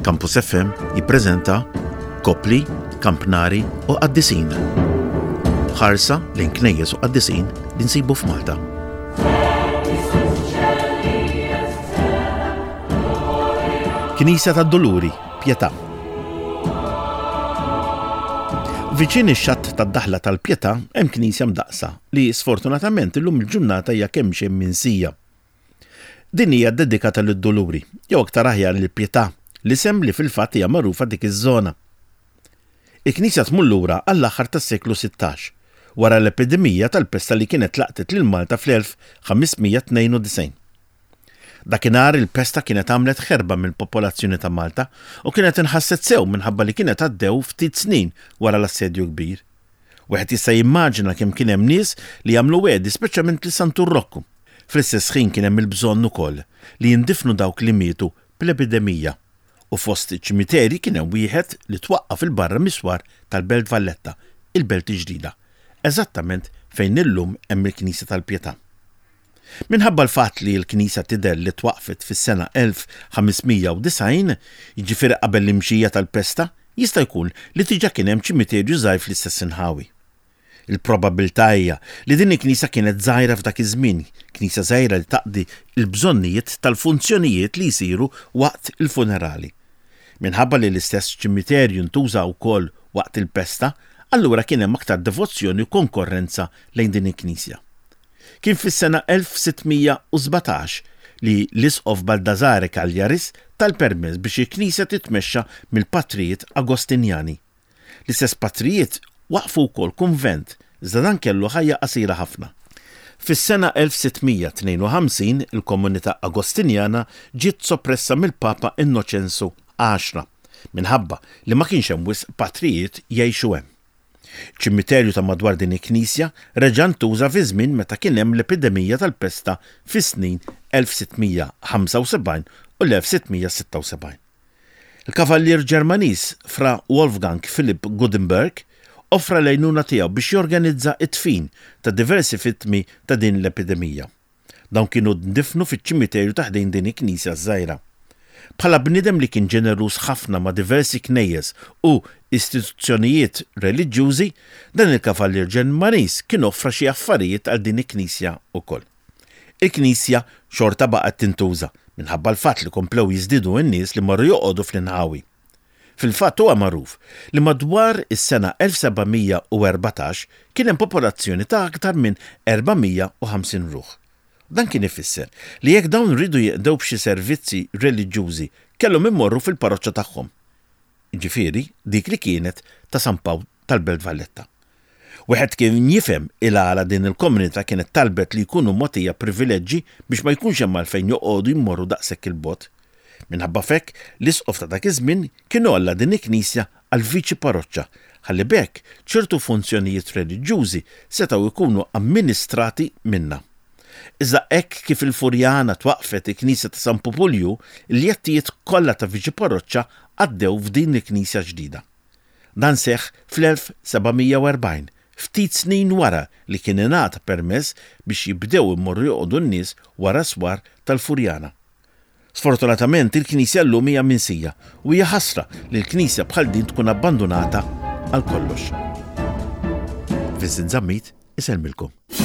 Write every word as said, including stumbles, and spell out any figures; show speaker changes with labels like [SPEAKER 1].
[SPEAKER 1] Campus F M jippreżenta Kopli, Kampnari u Qaddisin. Ħarsa lejn knejjes u qaddisin li nsibu f'Malta. Knisja tad-Doluri, Pjetà. Viċin ix-xatt tad-daħla tal-Pjetà hemm knisja mdaqsa li sfortunatament illum il-ġurnata hija kemm xejn minsija. Din hija dedikata lid-Doluri, jew aktar aħjar lill-Pjetà, l-isem li fil-fatt hija magħrufa dik iż-żona. Il-Knisja tmur lura għall-aħħar tas-seklu sittax, wara l-epidemija tal-pesta li kienet laqtet lil Malta fl-elf ħamesmija tnejn u disgħin. Dakinhar il-pesta kienet għamlet ħerba mill-popolazzjoni ta' Malta u kienet inħasset sew minħabba li kienet għaddew ftit snin wara l-assedju kbir. Wieħed jista' jimmaġina kemm kien hemm nies li jagħmlu wedi speċjalment li Santur Rokku. Fl-istess ħin kien hemm il-bżonn ukoll li jindifnu dawk li mietu bl-epidemija. U fost iċ-ċimiteri kien hemm wieħed li twaqqaf il-barra miswar tal-Belt Valletta, il-Belt ġdida, eżattament fejn illum hemm il-Knisja tal-Pjetà. Minħabba l-fatt li l-Knisja tidher li twaqfet fis-sena elf ħamesmija u disgħin, jiġifieri qabel l-imxija tal-pesta, jista' jkun li diġà kien hemm ċimiterju żgħir fl-istess inħawi. Il-probabilità hija li din il-Knisja kienet żgħira f'dak iż-żmien, knisja żgħira li taqdi l-bżonnijiet tal-funzjonijiet li jsiru waqt il-funerali. Minħabba li l-istess ċimiterju ntuża wkoll waqt il-pesta, allura kien hemm aktar devozzjoni u konkorrenza lejn din il-Knisja. Kien fis-sena elf sittmija u sbatax li l-Isqof Baldażare Kaljaris tal-permess biex il-Knisja titmexxa mill-Patrijiet Agostinjani. L-istess Patrijiet waqfu wkoll kunvent, iżda dan kellu ħajja qasira ħafna. Fis-sena elf sittmija tnejn u ħamsin il-komunità Agostinjana ġiet soppressa mill-Papa Innoċensu għaxra, minħabba li ma kienx hemm wisq patrijiet jgħixu hemm. Ċimiterju ta' madwar din il-Knisja reġa' ntuża fi żmien meta kien hemm l-epidemija tal-pesta fis-snin elf sittmija ħamsa u sebgħin u l-elf sittmija sitta u sebgħin. Il-Kavallier Ġermaniż Fra Wolfgang Philipp Gutenberg offra l-għajnuna tiegħu biex jorganizza t-tfin ta' diversi vittmi ta' din l-epidemija. Dawn kienu ndifnu fiċ-ċimiterju taħdejn din il-Knisja żgħira. Bħala bniedem li kien ġeneruż ħafna ma' diversi knejjes u istituzzjonijiet reliġjużi, dan il-Kavallier Ġermaniż kien offra xi affarijiet għal din il-Knisja wkoll. Il-Knisja xorta baqgħet tintuża minħabba l-fatt li komplew jiżdiedu n-nies li marru joqogħdu fl-inħawi. Fil-fatt huwa magħruf li madwar is-sena elf sebgħmija u erbatax kien hemm popolazzjoni ta' aktar minn erbamija u ħamsin ruħ. Dan kien ifisser li jekk dawn rridu jeqdew b'xi servizzi reliġjużi kellhom immorru fil-parroċċa tagħhom. Ġifieri dik li kienet ta' San Pawl tal-Belt Valletta. Wieħed kien jifhem il għala din il-komunità kienet talbet li jkunu mogħtija privileġġi biex ma jkunx hemm għalfejn joqogħdu jmorru daqshekk il-bogħod. Minħabba fekk l-Isqof ta' dak iż-żmien kienu alla din il-Knisja għal viċi parroċċa ħalli bekk ċertu funzjonijiet reliġjużi setgħu jkunu amministrati minnha. Iżda hekk kif il-Furjana twaqfet il-Knisja ta' San Pupulju, il-jettijiet kollha ta' viċi parroċċa għaddew f'din il-Knisja ġdida. Dan seħħ fl-elf sebgħmija u erbgħin, ftit snin wara li kien ingħata permess biex jibdew immorru joqogħdu n-nies wara swar tal-Furjana. Sfortunatament il-Knisja llum hija minsija u hija ħasra li l-Knisja bħal din tkun abbandunata għal kollox. Vincent Zammit, isellmilkom.